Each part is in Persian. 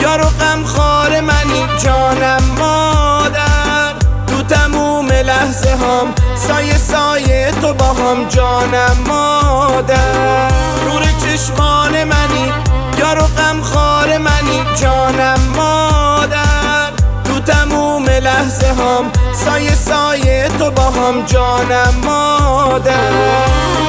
یار و غمخوار منی جانم مادر. تو تموم لحظه هام سایه سایه تو با هم جانم مادر. نور چشمان منی یار و غمخوار منی جانم مادر. تو تموم لحظه هام سایه سایه تو با هم جانم مادر.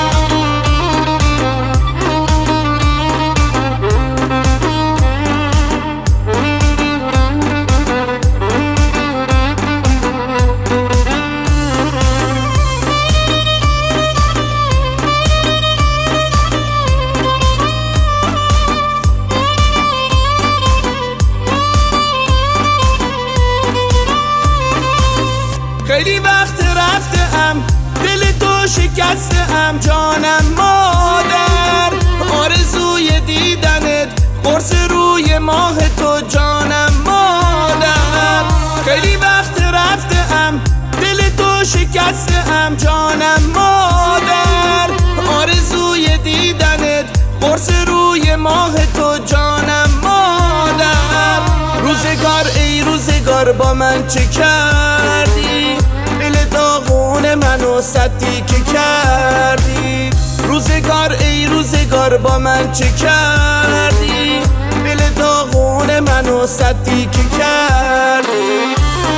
خیلی وقت رفتم دل تو شکستم جانم مادر. آرزوی دیدنت قرص روی ماه تو جانم مادر. خیلی وقت رفتم دل تو شکستم جانم مادر. آرزوی دیدنت قرص روی ماه تو جانم مادر. روزگار ای روزگار با من چه کردی؟ دل داغون منو سدی که کردی. روزگار ای روزگار با من چه کردی؟ دل داغون منو سدی که کردی.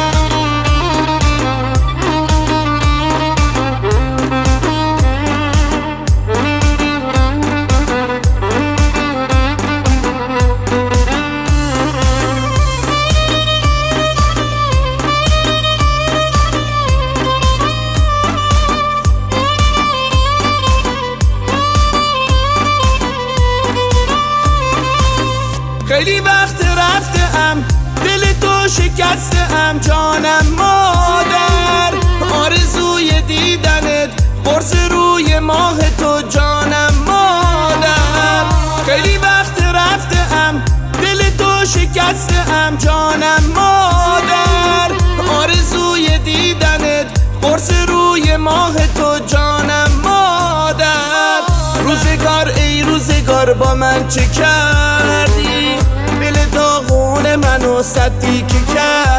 خیلی وقت رفتم دل تو شکستم جانم مادر. آرزوی دیدنت قرص روی ماه تو جانم مادر. خیلی وقت رفتم دل تو شکستم جانم مادر. آرزوی دیدنت قرص روی ماه تو جانم مادر. روزگار ای روزگار با من چه کردی؟ دل داغون منو سدی که کرد.